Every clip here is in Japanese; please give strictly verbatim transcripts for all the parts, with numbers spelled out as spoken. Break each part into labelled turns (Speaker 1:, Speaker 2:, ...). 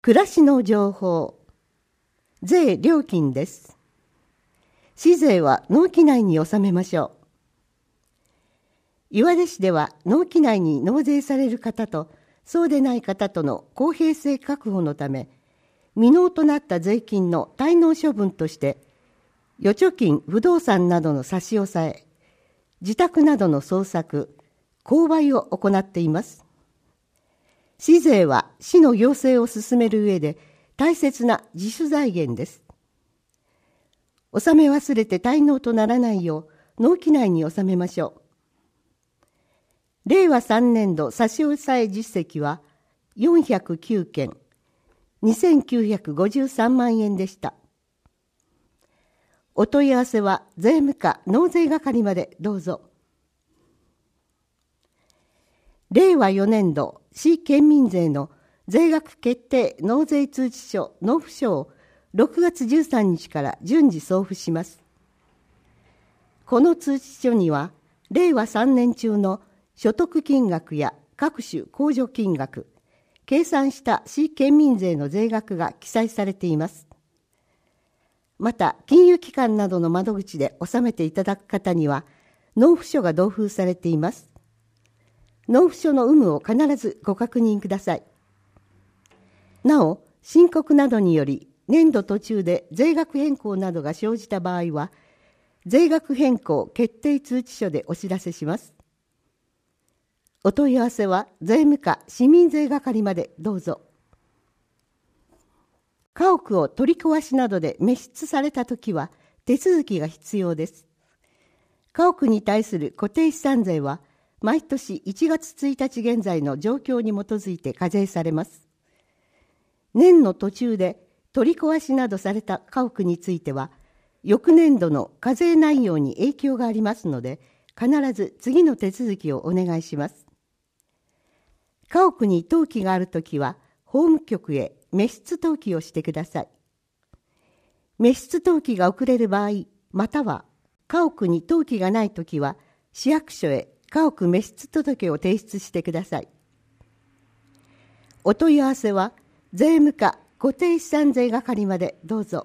Speaker 1: 暮らしの情報。税料金です。市税は納期内に納めましょう。岩出市では納期内に納税される方とそうでない方との公平性確保のため、未納となった税金の滞納処分として預貯金、不動産などの差し押さえ、自宅などの捜索、購買を行っています。市税は市の行政を進める上で大切な自主財源です。納め忘れて滞納とならないよう納期内に納めましょう。れいわさんねんど差し押さえ実績はよんひゃくきゅうけん、にせんきゅうひゃくごじゅうさんまんえんでした。お問い合わせは税務課納税係までどうぞ。れいわよねんど市県民税の税額決定納税通知書納付書をろくがつじゅうさんにちから順次送付します。この通知書にはれいわさんねん中の所得金額や各種控除金額、計算した市県民税の税額が記載されています。また金融機関などの窓口で納めていただく方には納付書が同封されています。納付書の有無を必ずご確認ください。なお、申告などにより年度途中で税額変更などが生じた場合は、税額変更決定通知書でお知らせします。お問い合わせは税務課市民税係までどうぞ。家屋を取り壊しなどで滅失されたときは手続きが必要です。家屋に対する固定資産税は毎年いちがつついたち現在の状況に基づいて課税されます。年の途中で取り壊しなどされた家屋については、翌年度の課税内容に影響がありますので、必ず次の手続きをお願いします。家屋に登記があるときは、法務局へ滅失登記をしてください。滅失登記が遅れる場合、または家屋に登記がないときは、市役所へ家屋滅失届を提出してください。お問い合わせは税務課固定資産税係までどうぞ。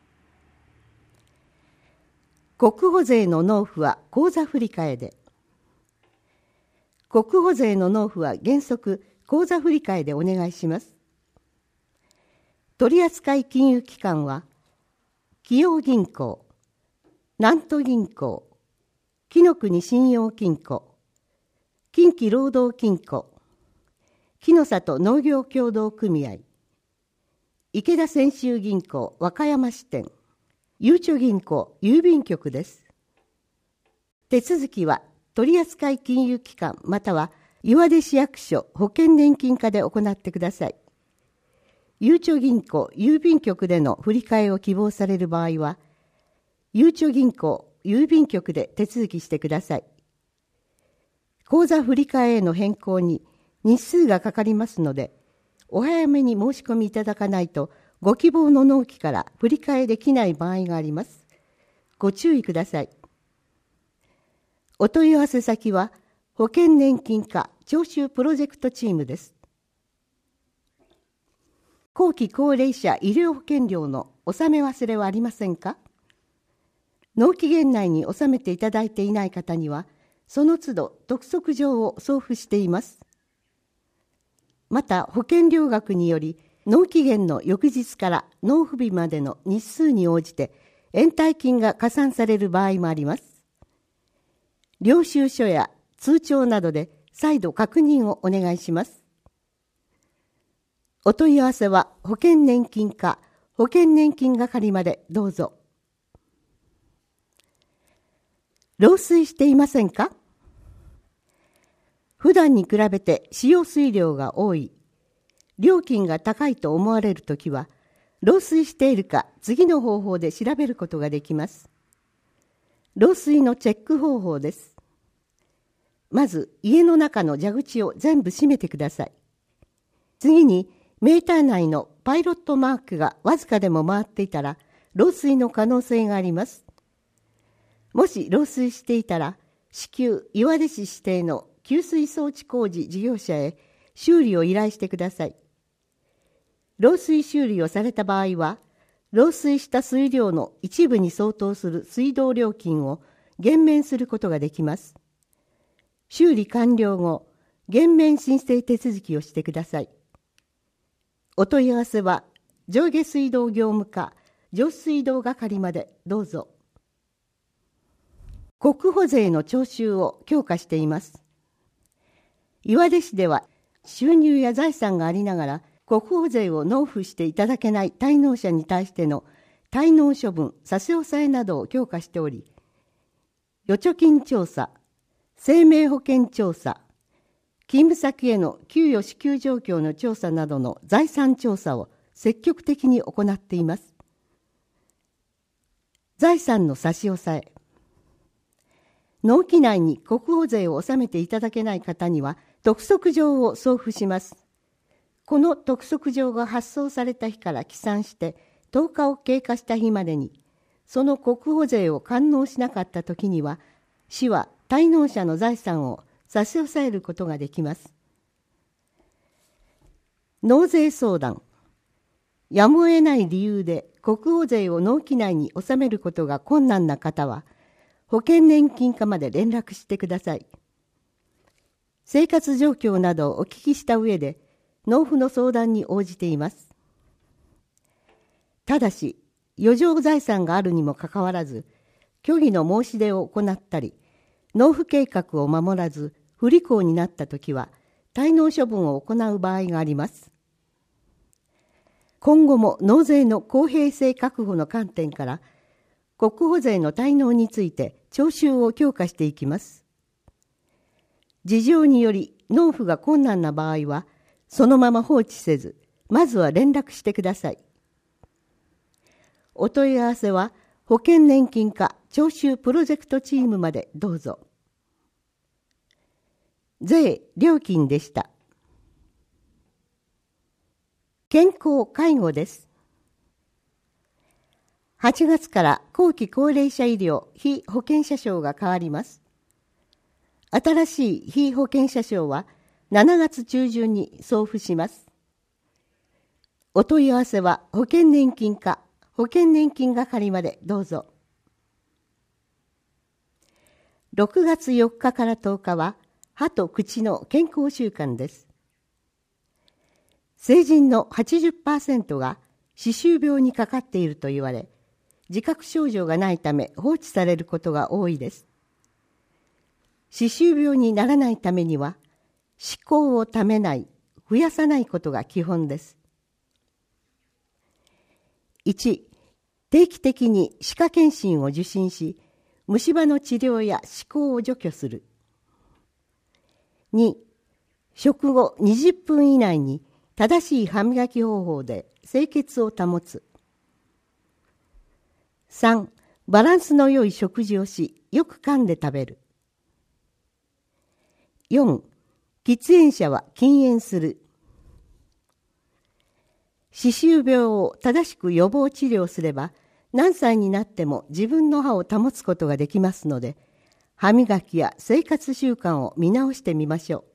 Speaker 1: 国保税の納付は口座振替で。国保税の納付は原則口座振替でお願いします。取扱金融機関は紀陽銀行、南都銀行、紀の国信用金庫、近畿労働金庫、木の里農業協同組合、池田泉州銀行和歌山支店、ゆうちょ銀行郵便局です。手続きは取扱金融機関または岩出市役所保険年金課で行ってください。ゆうちょ銀行郵便局での振り替えを希望される場合は、ゆうちょ銀行郵便局で手続きしてください。口座振替への変更に日数がかかりますので、お早めに申し込みいただかないとご希望の納期から振り替えできない場合があります。ご注意ください。お問い合わせ先は保険年金課徴収プロジェクトチームです。後期高齢者医療保険料の納め忘れはありませんか？納期限内に納めていただいていない方には、その都度督促状を送付しています。また保険料額により納期限の翌日から納付日までの日数に応じて延滞金が加算される場合もあります。領収書や通帳などで再度確認をお願いします。お問い合わせは保険年金課保険年金係までどうぞ。漏水していませんか？普段に比べて使用水量が多い、料金が高いと思われるときは、漏水しているか次の方法で調べることができます。漏水のチェック方法です。まず、家の中の蛇口を全部閉めてください。次に、メーター内のパイロットマークがわずかでも回っていたら、漏水の可能性があります。もし漏水していたら、至急岩出市指定の給水装置工事事業者へ修理を依頼してください。 漏水修理をされた場合は、漏水した水量の一部に相当する水道料金を減免することができます。修理完了後、減免申請手続きをしてください。お問い合わせは、上下水道業務課上水道係までどうぞ。国保税の徴収を強化しています。岩出市では、収入や財産がありながら、国保税を納付していただけない滞納者に対しての滞納処分、差し押さえなどを強化しており、預貯金調査、生命保険調査、勤務先への給与支給状況の調査などの財産調査を積極的に行っています。財産の差し押さえ。納期内に国保税を納めていただけない方には、督促状を送付します。この督促状が発送された日から起算してとおかを経過した日までに、その国保税を完納しなかったときには、市は滞納者の財産を差し押さえることができます。納税相談。やむを得ない理由で国保税を納期内に納めることが困難な方は、保険年金課まで連絡してください。生活状況などをお聞きした上で、納付の相談に応じています。ただし、余剰財産があるにもかかわらず、虚偽の申し出を行ったり、納付計画を守らず不履行になったときは、滞納処分を行う場合があります。今後も納税の公平性確保の観点から、国保税の滞納について徴収を強化していきます。事情により納付が困難な場合は、そのまま放置せず、まずは連絡してください。お問い合わせは、保険年金課徴収プロジェクトチームまでどうぞ。税・料金でした。健康・介護です。はちがつから後期高齢者医療被保険者証が変わります。新しい被保険者証はしちがつ中旬に送付します。お問い合わせは保険年金課保険年金係までどうぞ。ろくがつよっかからとおかは歯と口の健康週間です。成人の はちじゅっパーセント が歯周病にかかっていると言われ、自覚症状がないため放置されることが多いです。歯周病にならないためには、歯垢をためない、増やさないことが基本です。いち、定期的に歯科検診を受診し、虫歯の治療や歯垢を除去する。に、食後にじゅっぷん以内に正しい歯磨き方法で清潔を保つ。さん、バランスの良い食事をし、よく噛んで食べる。よん、喫煙者は禁煙する。歯周病を正しく予防治療すれば、何歳になっても自分の歯を保つことができますので、歯磨きや生活習慣を見直してみましょう。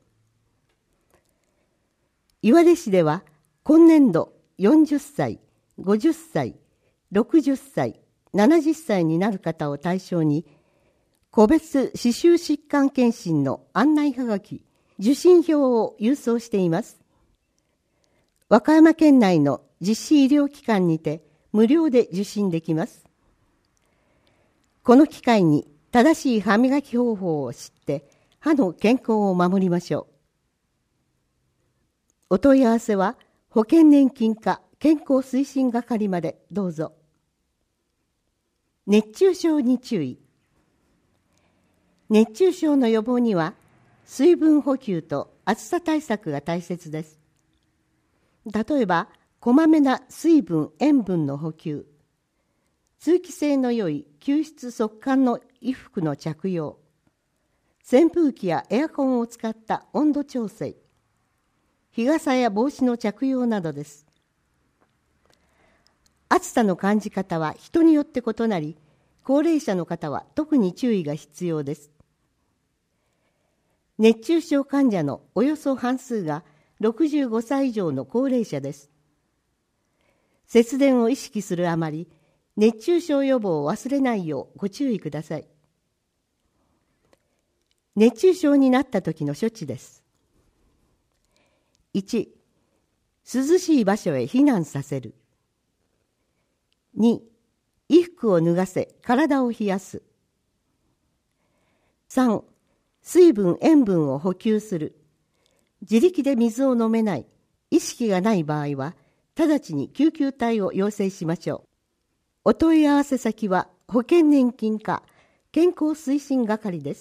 Speaker 1: 岩出市では、今年度よんじゅっさい、ごじゅっさい、ろくじゅっさい、ななじゅっさいになる方を対象に、個別歯周疾患検診の案内はがき、受診票を郵送しています。和歌山県内の実施医療機関にて無料で受診できます。この機会に正しい歯磨き方法を知って歯の健康を守りましょう。お問い合わせは保険年金課健康推進係までどうぞ。熱中症に注意。熱中症の予防には水分補給と暑さ対策が大切です。例えば、こまめな水分・塩分の補給、通気性の良い吸湿速乾の衣服の着用、扇風機やエアコンを使った温度調整、日傘や帽子の着用などです。暑さの感じ方は人によって異なり、高齢者の方は特に注意が必要です。熱中症患者のおよそ半数がろくじゅうごさい以上の高齢者です。 節電を意識するあまり、熱中症予防を忘れないようご注意ください。熱中症になった時の処置です。いち、涼しい場所へ避難させる。に、衣服を脱がせ体を冷やす。さん、水分・塩分を補給する。自力で水を飲めない、意識がない場合は、直ちに救急隊を要請しましょう。お問い合わせ先は保険年金課健康推進係です。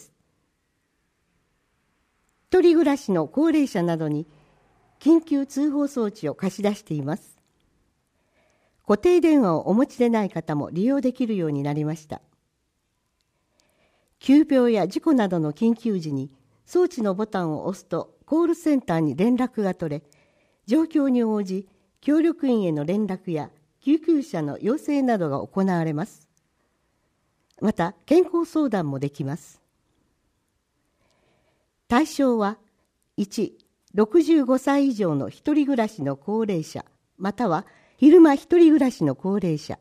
Speaker 1: 一人暮らしの高齢者などに緊急通報装置を貸し出しています。固定電話をお持ちでない方も利用できるようになりました。急病や事故などの緊急時に装置のボタンを押すとコールセンターに連絡が取れ、状況に応じ協力員への連絡や救急車の要請などが行われます。また健康相談もできます。対象はいち、ろくじゅうごさい以上の一人暮らしの高齢者または昼間一人暮らしの高齢者。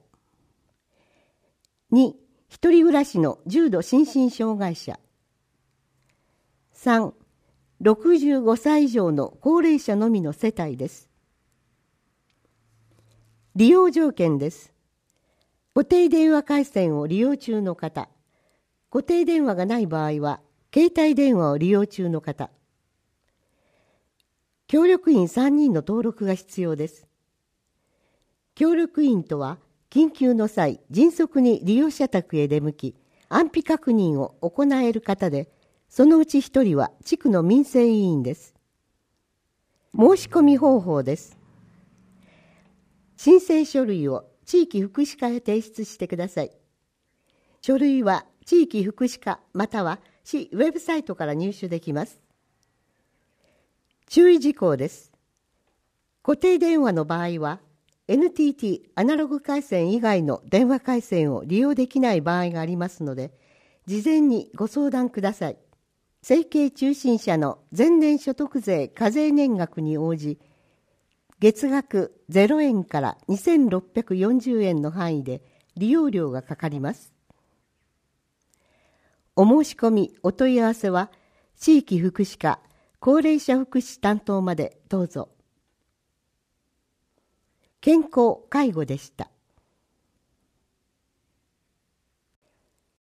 Speaker 1: に、一人暮らしの重度心身障害者。さん、ろくじゅうごさい以上の高齢者のみの世帯です。利用条件です。固定電話回線を利用中の方、固定電話がない場合は、携帯電話を利用中の方、協力員さんにんの登録が必要です。協力員とは、緊急の際、迅速に利用者宅へ出向き、安否確認を行える方で、そのうちひとりは地区の民生委員です。申し込み方法です。申請書類を地域福祉課へ提出してください。書類は地域福祉課または市ウェブサイトから入手できます。注意事項です。固定電話の場合は エヌティーティー アナログ回線以外の電話回線を利用できない場合がありますので、事前にご相談ください。生計中心者の前年所得税課税年額に応じ、月額ゼロえんからにせんろっぴゃくよんじゅうえんの範囲で利用料がかかります。お申し込み、お問い合わせは、地域福祉課高齢者福祉担当までどうぞ。健康介護でした。